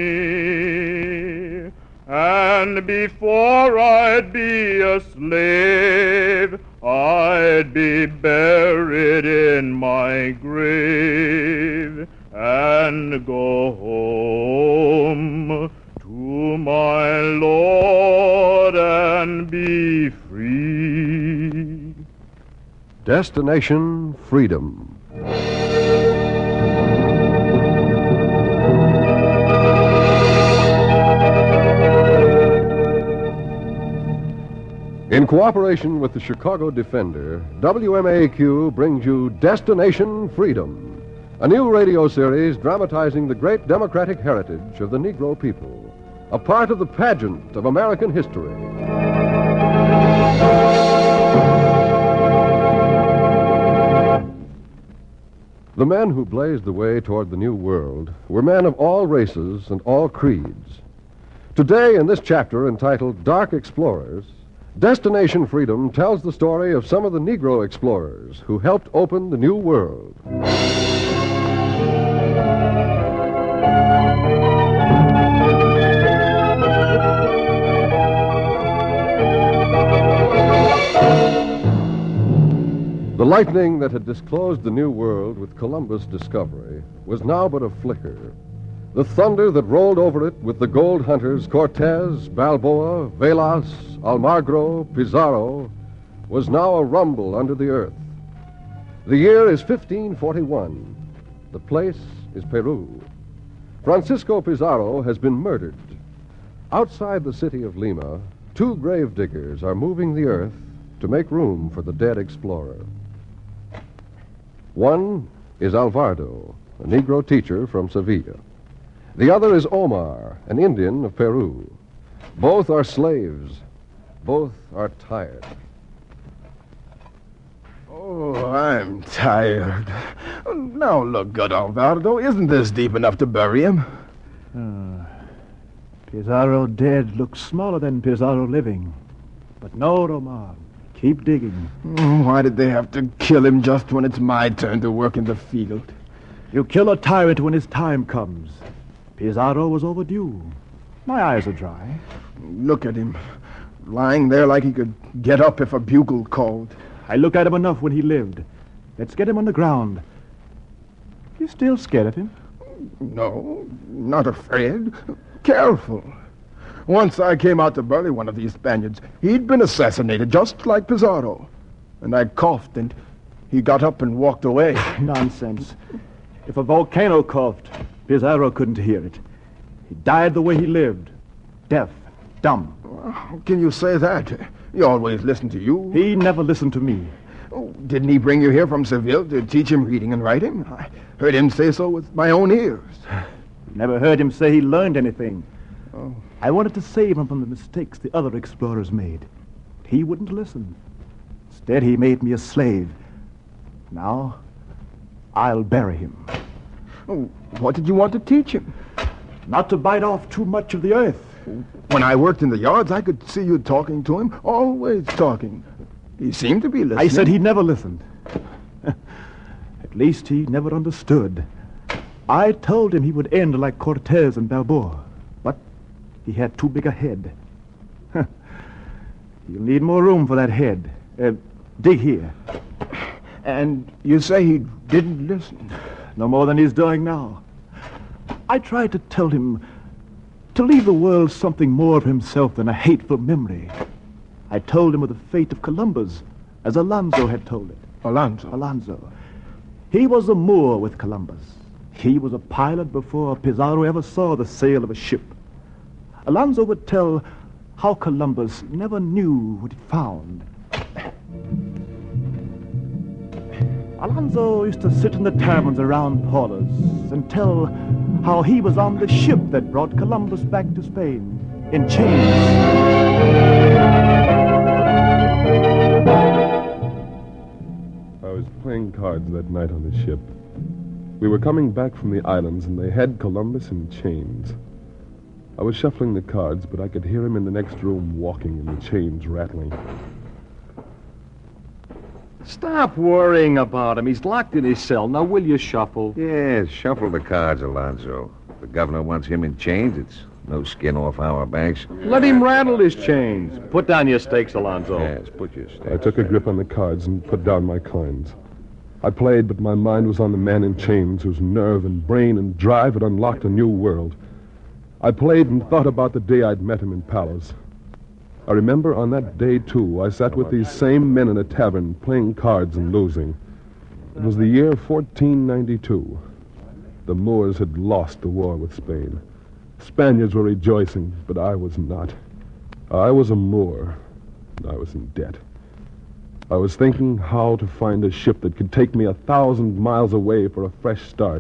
me. And before I'd be a slave, I'd be buried in my grave and go home to my Lord and be free. Destination Freedom. In cooperation with the Chicago Defender, WMAQ brings you Destination Freedom, a new radio series dramatizing the great democratic heritage of the Negro people, a part of the pageant of American history. The men who blazed the way toward the New World were men of all races and all creeds. Today, in this chapter entitled Dark Explorers, Destination Freedom tells the story of some of the Negro explorers who helped open the New World. The lightning that had disclosed the New World with Columbus' discovery was now but a flicker. The thunder that rolled over it with the gold hunters Cortez, Balboa, Velas, Almagro, Pizarro was now a rumble under the earth. The year is 1541. The place is Peru. Francisco Pizarro has been murdered. Outside the city of Lima, two grave diggers are moving the earth to make room for the dead explorer. One is Alvardo, a Negro teacher from Sevilla. The other is Omar, an Indian of Peru. Both are slaves. Both are tired. Oh, I'm tired. Now look, good Alvardo. Isn't this deep enough to bury him? Pizarro dead looks smaller than Pizarro living. But no, Omar. Keep digging. Why did they have to kill him just when it's my turn to work in the field? You kill a tyrant when his time comes. Pizarro was overdue. My eyes are dry. Look at him, lying there like he could get up if a bugle called. I looked at him enough when he lived. Let's get him on the ground. You still scared of him? No, not afraid. Careful. Once I came out to bury one of these Spaniards. He'd been assassinated, just like Pizarro. And I coughed, and he got up and walked away. Nonsense. If a volcano coughed, Pizarro couldn't hear it. He died the way he lived. Deaf, dumb. How can you say that? He always listened to you. He never listened to me. Oh, didn't he bring you here from Seville to teach him reading and writing? I heard him say so with my own ears. Never heard him say he learned anything. Oh. I wanted to save him from the mistakes the other explorers made. He wouldn't listen. Instead, he made me a slave. Now, I'll bury him. Oh, what did you want to teach him? Not to bite off too much of the earth. When I worked in the yards, I could see you talking to him, always talking. He seemed to be listening. I said he never listened. At least he never understood. I told him he would end like Cortez and Balboa, but he had too big a head. You'll need more room for that head. Dig here. And you say he didn't listen? No more than he's doing now. I tried to tell him to leave the world something more of himself than a hateful memory. I told him of the fate of Columbus, as Alonso had told it. Alonso? He was a Moor with Columbus. He was a pilot before Pizarro ever saw the sail of a ship. Alonso would tell how Columbus never knew what he found. Alonso used to sit in the taverns around Paulus and tell how he was on the ship that brought Columbus back to Spain in chains. I was playing cards that night on the ship. We were coming back from the islands, and they had Columbus in chains. I was shuffling the cards, but I could hear him in the next room walking and the chains rattling. Stop worrying about him. He's locked in his cell. Now, will you shuffle? Yes, shuffle the cards, Alonzo. If the governor wants him in chains, it's no skin off our backs. Let him rattle his chains. Put down your stakes, Alonzo. Yes, put your stakes. I took a grip on the cards and put down my coins. I played, but my mind was on the man in chains whose nerve and brain and drive had unlocked a new world. I played and thought about the day I'd met him in Palos. I remember on that day, too, I sat with these same men in a tavern playing cards and losing. It was the year 1492. The Moors had lost the war with Spain. Spaniards were rejoicing, but I was not. I was a Moor, and I was in debt. I was thinking how to find a ship that could take me 1,000 miles away for a fresh start.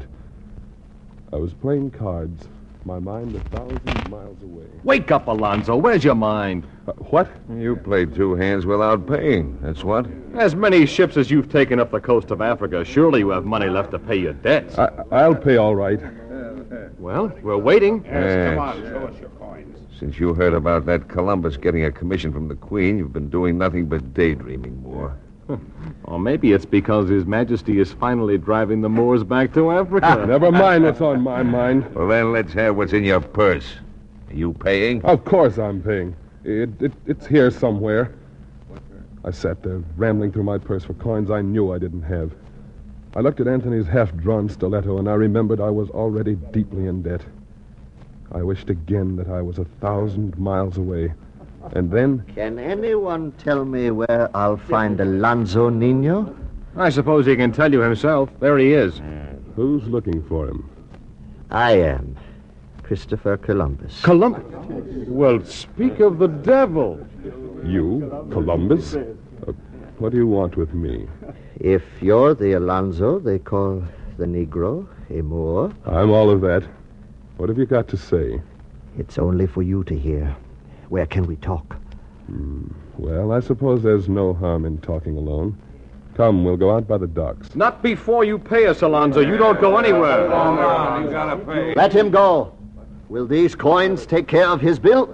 I was playing cards, my mind 1,000 miles away. Wake up, Alonzo. Where's your mind? What? You played two hands without paying. That's what? As many ships as you've taken up the coast of Africa, surely you have money left to pay your debts. I'll pay all right. Well, we're waiting. Yes. Come on, show us your coins. Since you heard about that Columbus getting a commission from the Queen, you've been doing nothing but daydreaming, Moore. Or maybe it's because His Majesty is finally driving the Moors back to Africa. Never mind what's on my mind. Well, then let's have what's in your purse. Are you paying? Of course I'm paying. It's here somewhere. I sat there, rambling through my purse for coins I knew I didn't have. I looked at Anthony's half-drawn stiletto, and I remembered I was already deeply in debt. I wished again that I was 1,000 miles away. And then... Can anyone tell me where I'll find Alonzo Nino? I suppose he can tell you himself. There he is. Who's looking for him? I am. Christopher Columbus. Columbus? Well, speak of the devil. You, Columbus? What do you want with me? If you're the Alonzo they call the Negro, a Moor, I'm all of that. What have you got to say? it's only for you to hear. Where can we talk? Well, I suppose there's no harm in talking alone. Come, we'll go out by the docks. Not before you pay us, Alonzo. You don't go anywhere. You gotta pay. Let him go. Will these coins take care of his bill?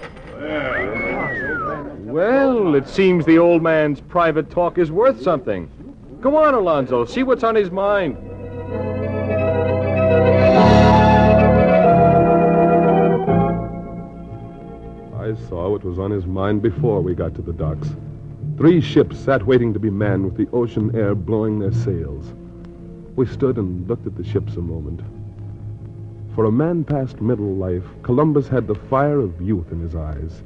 Well, it seems the old man's private talk is worth something. Come on, Alonzo. See what's on his mind. I saw what was on his mind before we got to the docks. 3 ships sat waiting to be manned with the ocean air blowing their sails. We stood and looked at the ships a moment. For a man past middle life, Columbus had the fire of youth in his eyes.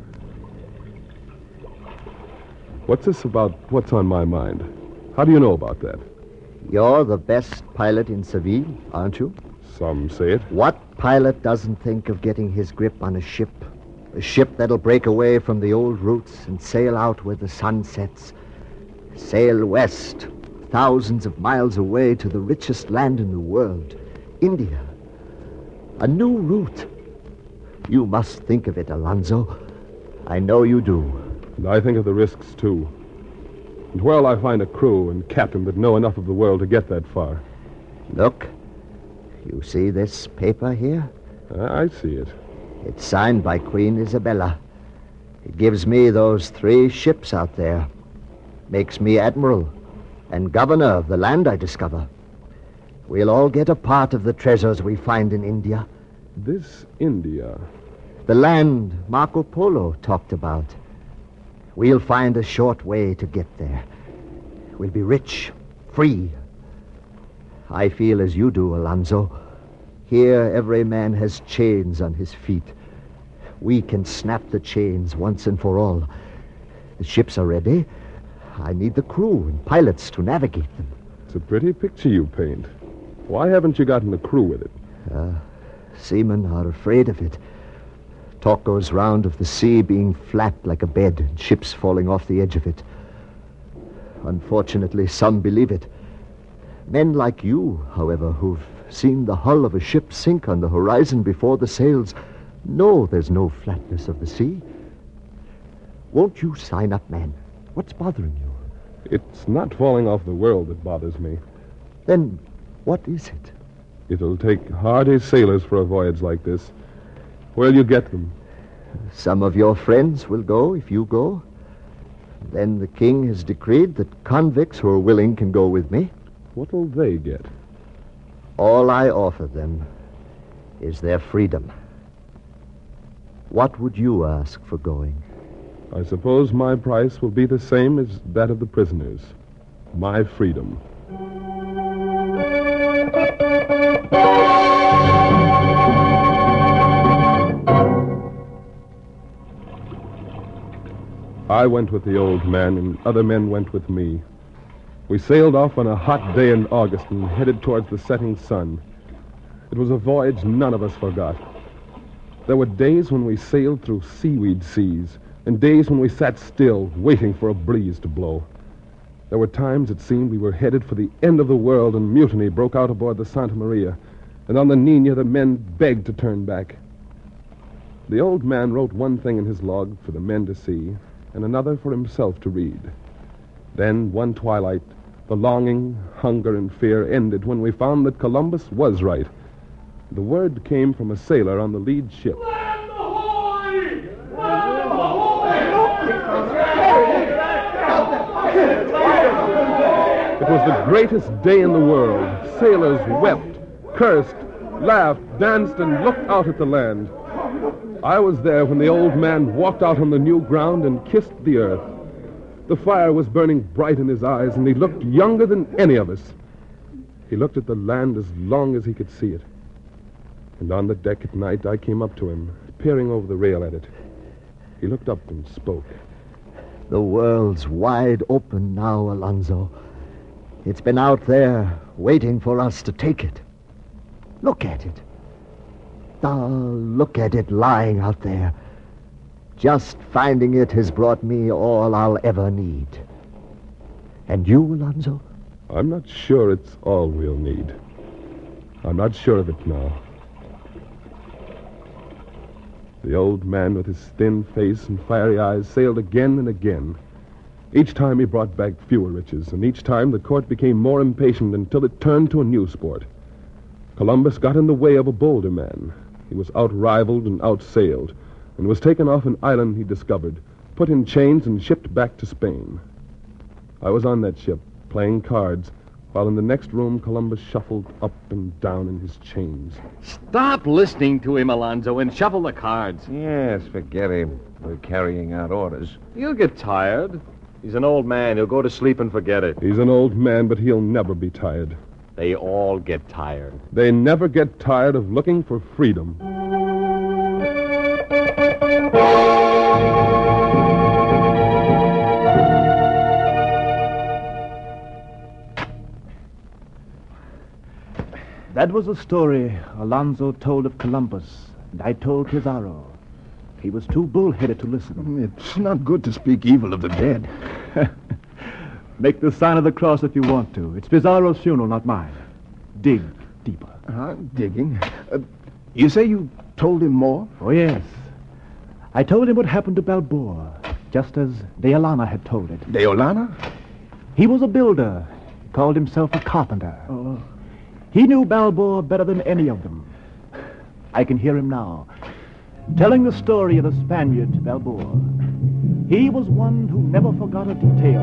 What's this about what's on my mind? How do you know about that? You're the best pilot in Seville, aren't you? Some say it. What pilot doesn't think of getting his grip on a ship? A ship that'll break away from the old routes and sail out where the sun sets. Sail west, thousands of miles away to the richest land in the world, India. A new route. You must think of it, Alonzo. I know you do. And I think of the risks, too. And where'll I find a crew and captain that know enough of the world to get that far? Look, you see this paper here? I see it. It's signed by Queen Isabella. It gives me those 3 ships out there. Makes me admiral and governor of the land I discover. We'll all get a part of the treasures we find in India. This India. The land Marco Polo talked about. We'll find a short way to get there. We'll be rich, free. I feel as you do, Alonzo. Here, every man has chains on his feet. We can snap the chains once and for all. The ships are ready. I need the crew and pilots to navigate them. It's a pretty picture you paint. Why haven't you gotten a crew with it? Seamen are afraid of it. Talk goes round of the sea being flat like a bed and ships falling off the edge of it. Unfortunately, some believe it. Men like you, however, who've seen the hull of a ship sink on the horizon before the sails, know there's no flatness of the sea. Won't you sign up, man? What's bothering you? It's not falling off the world that bothers me. Then what is it? It'll take hardy sailors for a voyage like this. Where'll you get them? Some of your friends will go if you go. Then the king has decreed that convicts who are willing can go with me. What'll they get? All I offer them is their freedom. What would you ask for going? I suppose my price will be the same as that of the prisoners. My freedom. I went with the old man, and other men went with me. We sailed off on a hot day in August and headed towards the setting sun. It was a voyage none of us forgot. There were days when we sailed through seaweed seas, and days when we sat still, waiting for a breeze to blow. There were times it seemed we were headed for the end of the world, and mutiny broke out aboard the Santa Maria, and on the Nina the men begged to turn back. The old man wrote one thing in his log for the men to see, and another for himself to read. Then, one twilight, the longing, hunger, and fear ended when we found that Columbus was right. The word came from a sailor on the lead ship. Land ahoy! Land It was the greatest day in the world. Sailors wept, cursed, laughed, danced, and looked out at the land. I was there when the old man walked out on the new ground and kissed the earth. The fire was burning bright in his eyes, and he looked younger than any of us. He looked at the land as long as he could see it. And on the deck at night, I came up to him, peering over the rail at it. He looked up and spoke. The world's wide open now, Alonzo. It's been out there, waiting for us to take it. Look at it. Look at it lying out there. Just finding it has brought me all I'll ever need. And you, Alonzo? I'm not sure it's all we'll need. I'm not sure of it now. The old man with his thin face and fiery eyes sailed again and again. Each time he brought back fewer riches, and each time the court became more impatient until it turned to a new sport. Columbus got in the way of a bolder man. He was out-rivaled and out-sailed, and was taken off an island he discovered, put in chains and shipped back to Spain. I was on that ship, playing cards, while in the next room Columbus shuffled up and down in his chains. Stop listening to him, Alonzo, and shuffle the cards. Yes, forget him. We're carrying out orders. He'll get tired. He's an old man. He'll go to sleep and forget it. He's an old man, but he'll never be tired. They all get tired. They never get tired of looking for freedom. That was a story Alonzo told of Columbus, and I told Pizarro. He was too bullheaded to listen. It's not good to speak evil of the dead. Make the sign of the cross if you want to. It's Pizarro's funeral, not mine. Dig deeper. I'm digging. You say you told him more? Oh, yes. I told him what happened to Balboa, just as Deolana had told it. Deolana? He was a builder. He called himself a carpenter. Oh. He knew Balboa better than any of them. I can hear him now, telling the story of the Spaniard, Balboa. He was one who never forgot a detail.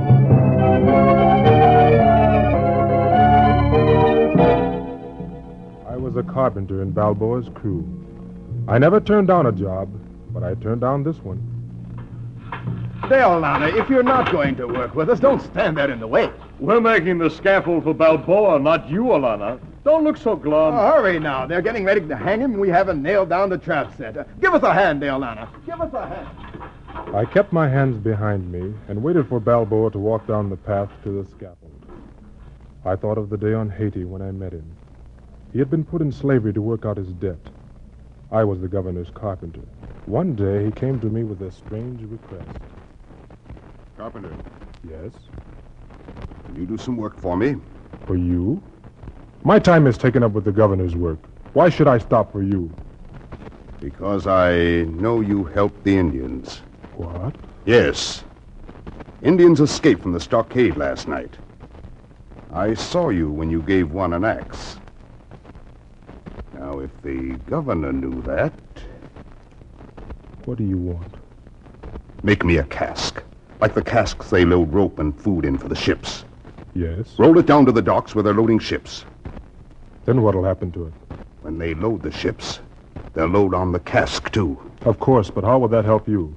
I was a carpenter in Balboa's crew. I never turned down a job, but I turned down this one. Deolana, if you're not going to work with us, don't stand there in the way. We're making the scaffold for Balboa, not you, Alana. Don't look so glum. Hurry now. They're getting ready to hang him, and we haven't nailed down the trap set. Give us a hand, Deolana. Give us a hand. I kept my hands behind me and waited for Balboa to walk down the path to the scaffold. I thought of the day on Haiti when I met him. He had been put in slavery to work out his debt. I was the governor's carpenter. One day he came to me with a strange request. Carpenter, Yes? can you do some work for me? For you? My time is taken up with the governor's work. Why should I stop for you? Because I know you helped the Indians. What? Yes. Indians escaped from the stockade last night. I saw you when you gave one an axe. Now, if the governor knew that, What do you want? make me a cask. Like the casks they load rope and food in for the ships. Yes? Roll it down to the docks where they're loading ships. Then what'll happen to it? When they load the ships, they'll load on the cask, too. Of course, but how will that help you?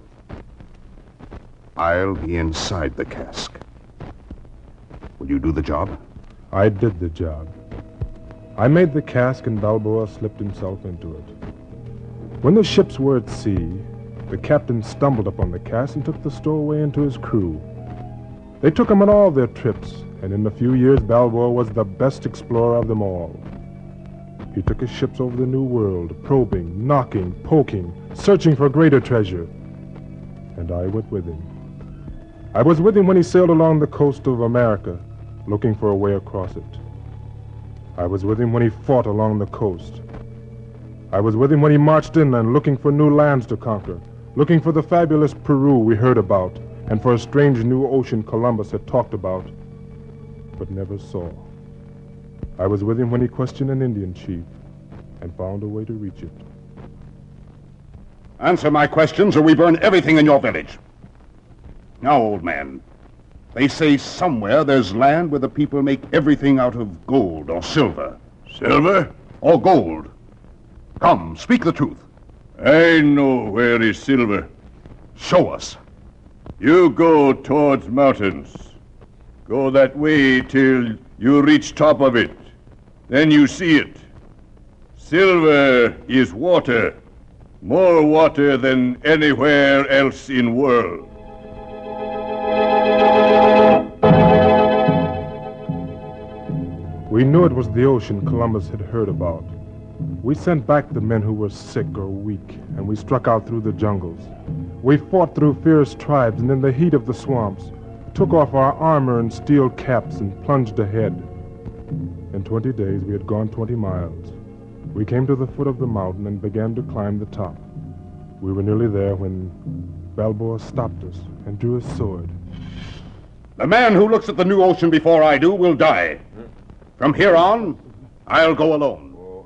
I'll be inside the cask. Will you do the job? I did the job. I made the cask and Balboa slipped himself into it. When the ships were at sea, the captain stumbled upon the cask and took the stowaway into his crew. They took him on all their trips, and in a few years Balboa was the best explorer of them all. He took his ships over the New World, probing, knocking, poking, searching for greater treasure. And I went with him. I was with him when he sailed along the coast of America, looking for a way across it. I was with him when he fought along the coast. I was with him when he marched inland, looking for new lands to conquer, looking for the fabulous Peru we heard about, and for a strange new ocean Columbus had talked about, but never saw. I was with him when he questioned an Indian chief and found a way to reach it. Answer my questions or we burn everything in your village. Now, old man, they say somewhere there's land where the people make everything out of gold or silver. Silver? Or gold. Come, speak the truth. I know where is silver. Show us. You go towards mountains. Go that way till you reach top of it. Then you see it. Silver is water. More water than anywhere else in world. We knew it was the ocean Columbus had heard about. We sent back the men who were sick or weak, and we struck out through the jungles. We fought through fierce tribes, and in the heat of the swamps, took off our armor and steel caps and plunged ahead. In 20 days, we had gone 20 miles. We came to the foot of the mountain and began to climb the top. We were nearly there when Balboa stopped us and drew his sword. The man who looks at the new ocean before I do will die. From here on, I'll go alone.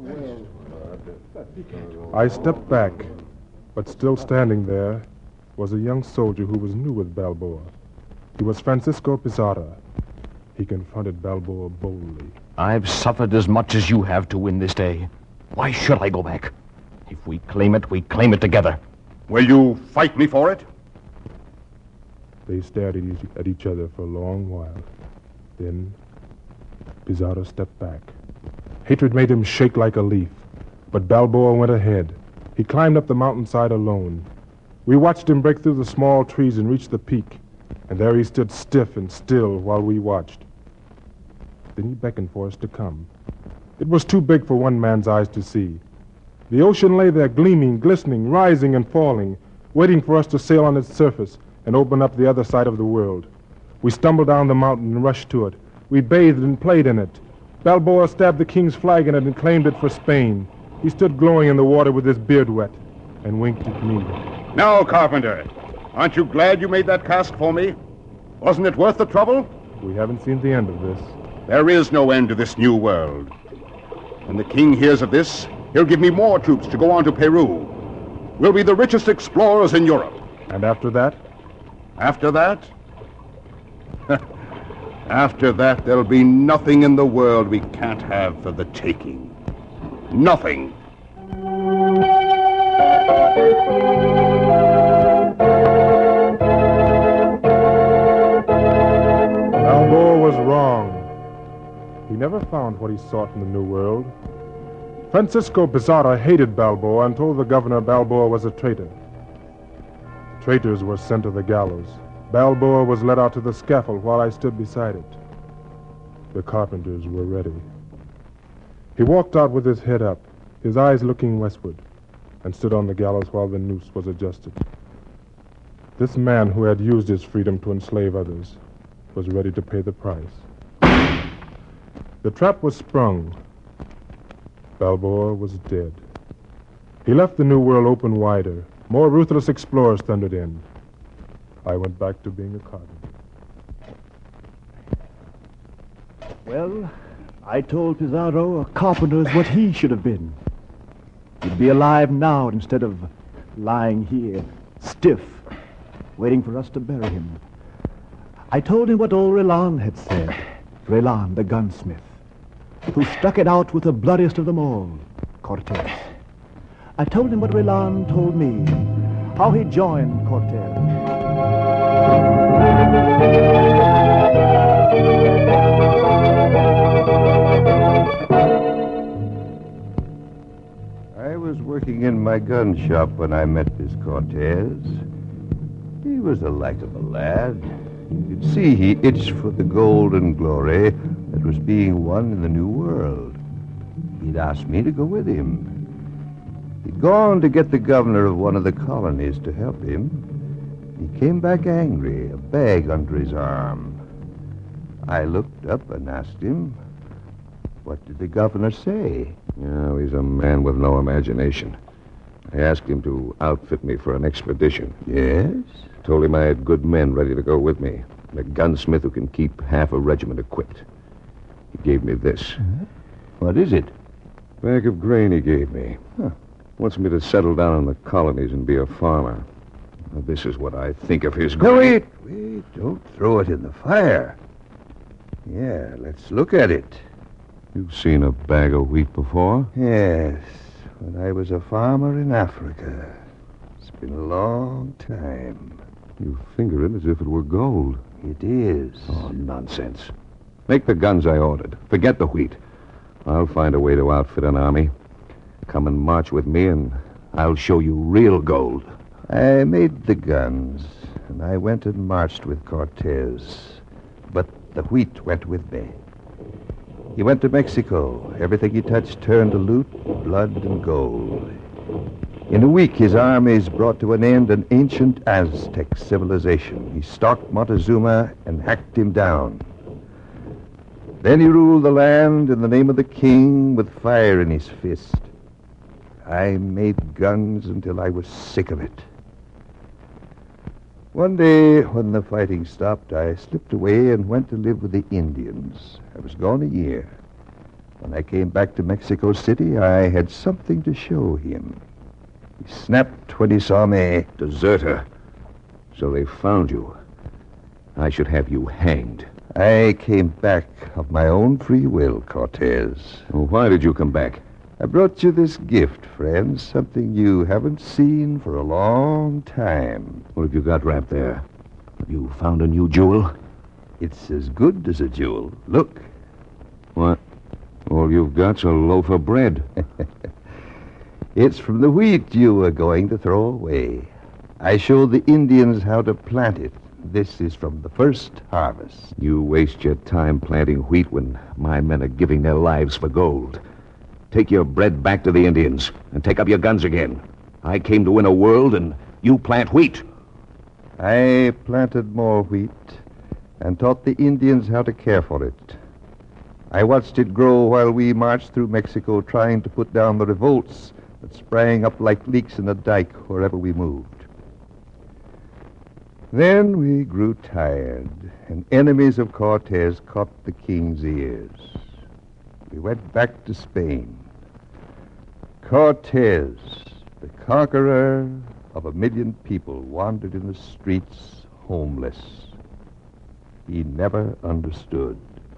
I stepped back, but still standing there was a young soldier who was new with Balboa. He was Francisco Pizarro. He confronted Balboa boldly. I've suffered as much as you have to win this day. Why should I go back? If we claim it together. Will you fight me for it? They stared at each other for a long while. Then Pizarro stepped back. Hatred made him shake like a leaf, but Balboa went ahead. He climbed up the mountainside alone. We watched him break through the small trees and reach the peak, and there he stood stiff and still while we watched. Then he beckoned for us to come. It was too big for one man's eyes to see. The ocean lay there gleaming, glistening, rising and falling, waiting for us to sail on its surface and open up the other side of the world. We stumbled down the mountain and rushed to it. We bathed and played in it. Balboa stabbed the king's flag in it and claimed it for Spain. He stood glowing in the water with his beard wet and winked at me. Now, Carpenter, aren't you glad you made that cask for me? Wasn't it worth the trouble? We haven't seen the end of this. There is no end to this new world. When the king hears of this, he'll give me more troops to go on to Peru. We'll be the richest explorers in Europe. And after that? After that? After that, there'll be nothing in the world we can't have for the taking. Nothing. Balboa was wrong. He never found what he sought in the New World. Francisco Pizarro hated Balboa and told the governor Balboa was a traitor. Traitors were sent to the gallows. Balboa was led out to the scaffold while I stood beside it. The carpenters were ready. He walked out with his head up, his eyes looking westward, and stood on the gallows while the noose was adjusted. This man who had used his freedom to enslave others was ready to pay the price. The trap was sprung. Balboa was dead. He left the New World open wider. More ruthless explorers thundered in. I went back to being a carpenter. Well, I told Pizarro a carpenter is what he should have been. He'd be alive now instead of lying here, stiff, waiting for us to bury him. I told him what old Relan had said. Relan, the gunsmith, who stuck it out with the bloodiest of them all. Cortez. I told him what Relan told me, how he joined Cortez. I was working in my gun shop when I met this Cortez. He was a likable lad. You could see he itched for the gold and glory that was being won in the New World. He'd asked me to go with him. He'd gone to get the governor of one of the colonies to help him. He came back angry, a bag under his arm. I looked up and asked him, what did the governor say? Oh, he's a man with no imagination. I asked him to outfit me for an expedition. Yes? Told him I had good men ready to go with me, and a gunsmith who can keep half a regiment equipped. He gave me this. What is it? Bag of grain he gave me. Wants me to settle down in the colonies and be a farmer. Now, this is what I think of his No, grain. wait. Don't throw it in the fire. Yeah, let's look at it. You've seen a bag of wheat before? Yes, when I was a farmer in Africa. It's been a long time. You finger it as if it were gold. It is. Oh, nonsense. Make the guns I ordered. Forget the wheat. I'll find a way to outfit an army. Come and march with me, and I'll show you real gold. I made the guns, and I went and marched with Cortez. But the wheat went with me. He went to Mexico. Everything he touched turned to loot, blood, and gold. In a week, his armies brought to an end an ancient Aztec civilization. He stalked Montezuma and hacked him down. Then he ruled the land in the name of the king with fire in his fist. I made guns until I was sick of it. One day, when the fighting stopped, I slipped away and went to live with the Indians. I was gone a year. When I came back to Mexico City, I had something to show him. He snapped when he saw me. Deserter. So they found you. I should have you hanged. I came back of my own free will, Cortez. Well, why did you come back? I brought you this gift, friend, something you haven't seen for a long time. What have you got wrapped there? Have you found a new jewel? It's as good as a jewel. Look. What? All you've got's a loaf of bread. It's from the wheat you were going to throw away. I showed the Indians how to plant it. This is from the first harvest. You waste your time planting wheat when my men are giving their lives for gold. Take your bread back to the Indians and take up your guns again. I came to win a world, and you plant wheat. I planted more wheat and taught the Indians how to care for it. I watched it grow while we marched through Mexico trying to put down the revolts that sprang up like leaks in a dike wherever we moved. Then we grew tired, and enemies of Cortez caught the king's ears. We went back to Spain. Cortez, the conqueror of 1 million people, wandered in the streets homeless. He never understood.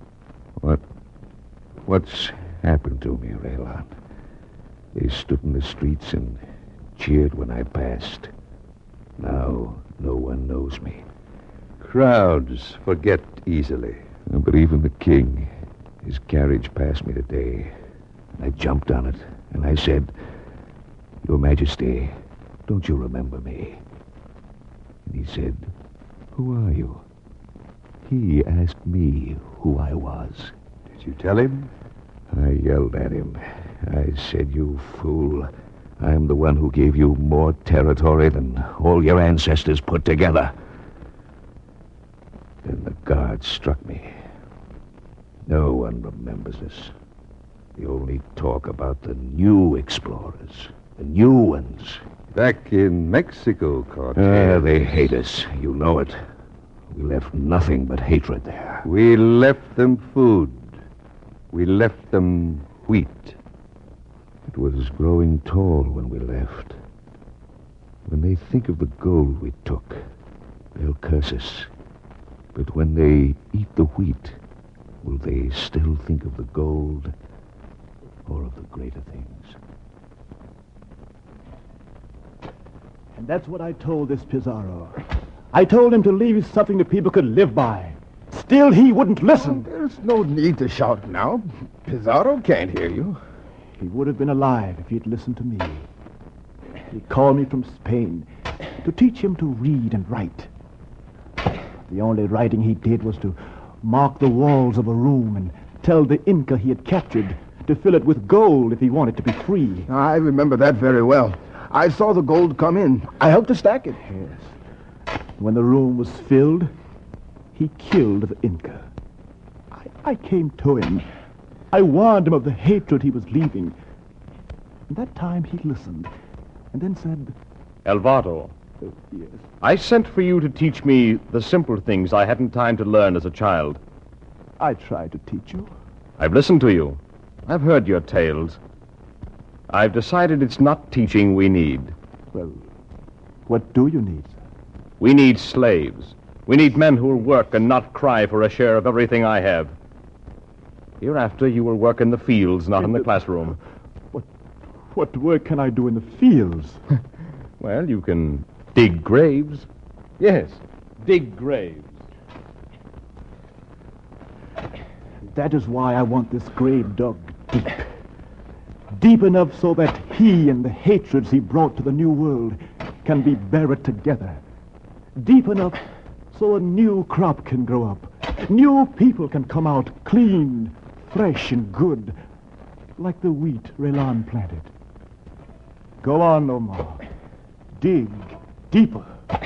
What's happened to me, Raylan? They stood in the streets and cheered when I passed. Now, no one knows me. Crowds forget easily. But even the king, his carriage passed me today. I jumped on it, and I said, Your Majesty, don't you remember me? And he said, Who are you? He asked me who I was. Did you tell him? I yelled at him. I said, You fool. I'm the one who gave you more territory than all your ancestors put together. Then the guard struck me. No one remembers us. They only talk about the new explorers, the new ones. Back in Mexico, Cortez. They hate us. You know it. We left nothing but hatred there. We left them food. We left them wheat. It was growing tall when we left. When they think of the gold we took, they'll curse us. But when they eat the wheat, will they still think of the gold or of the greater things? And that's what I told this Pizarro. I told him to leave something that people could live by. Still, he wouldn't listen. There's no need to shout now. Pizarro can't hear you. He would have been alive if he'd listened to me. He called me from Spain to teach him to read and write. The only writing he did was to mark the walls of a room and tell the Inca he had captured to fill it with gold if he wanted to be free. I remember that very well. I saw the gold come in. I helped to stack it. Yes. When the room was filled, he killed the Inca. I came to him. I warned him of the hatred he was leaving. And that time he listened and then said, Alvaro, yes. I sent for you to teach me the simple things I hadn't time to learn as a child. I tried to teach you. I've listened to you. I've heard your tales. I've decided it's not teaching we need. Well, what do you need, sir? We need slaves. We need men who will work and not cry for a share of everything I have. Hereafter, you will work in the fields, not in the classroom. What work can I do in the fields? Well, you can dig graves. Yes, dig graves. That is why I want this grave dug deep. Deep enough so that he and the hatreds he brought to the New World can be buried together. Deep enough so a new crop can grow up. New people can come out clean, fresh, and good, like the wheat Raylan planted. Go on, Omar. Dig deeper.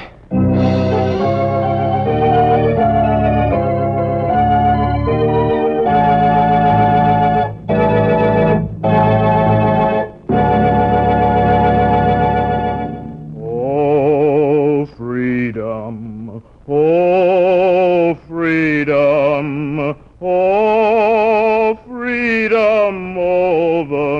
Oh, freedom. Oh, freedom. Oh, freedom over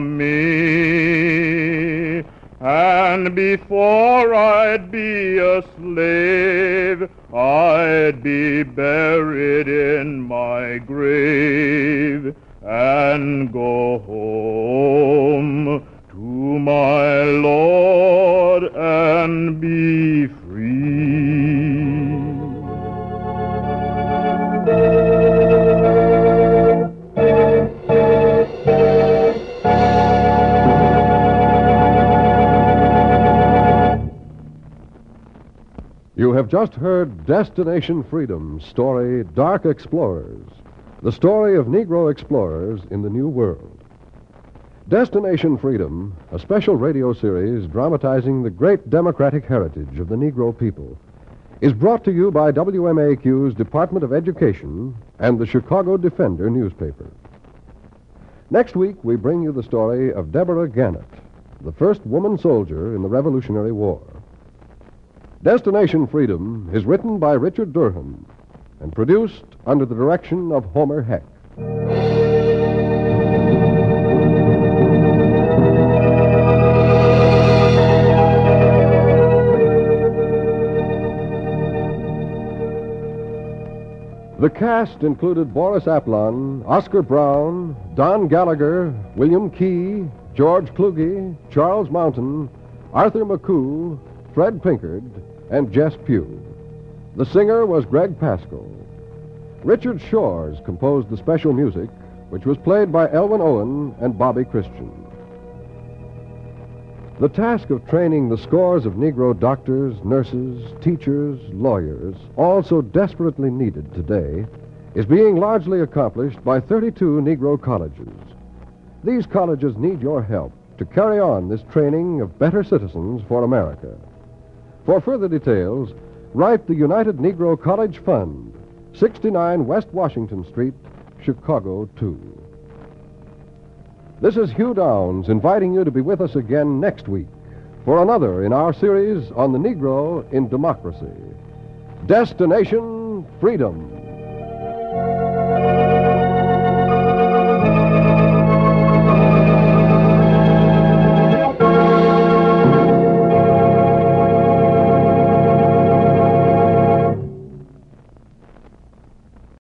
me. And before I'd be a slave, I'd be buried in my grave and go home to my Lord and be free. You have just heard Destination Freedom's story, Dark Explorers, the story of Negro explorers in the New World. Destination Freedom, a special radio series dramatizing the great democratic heritage of the Negro people, is brought to you by WMAQ's Department of Education and the Chicago Defender newspaper. Next week, we bring you the story of Deborah Gannett, the first woman soldier in the Revolutionary War. Destination Freedom is written by Richard Durham and produced under the direction of Homer Heck. The cast included Boris Aplon, Oscar Brown, Don Gallagher, William Key, George Kluge, Charles Mountain, Arthur McCoo, Fred Pinkard, and Jess Pugh. The singer was Greg Pascal. Richard Shores composed the special music, which was played by Elwin Owen and Bobby Christian. The task of training the scores of Negro doctors, nurses, teachers, lawyers, all so desperately needed today, is being largely accomplished by 32 Negro colleges. These colleges need your help to carry on this training of better citizens for America. For further details, write the United Negro College Fund, 69 West Washington Street, Chicago 2. This is Hugh Downs inviting you to be with us again next week for another in our series on the Negro in Democracy. Destination Freedom.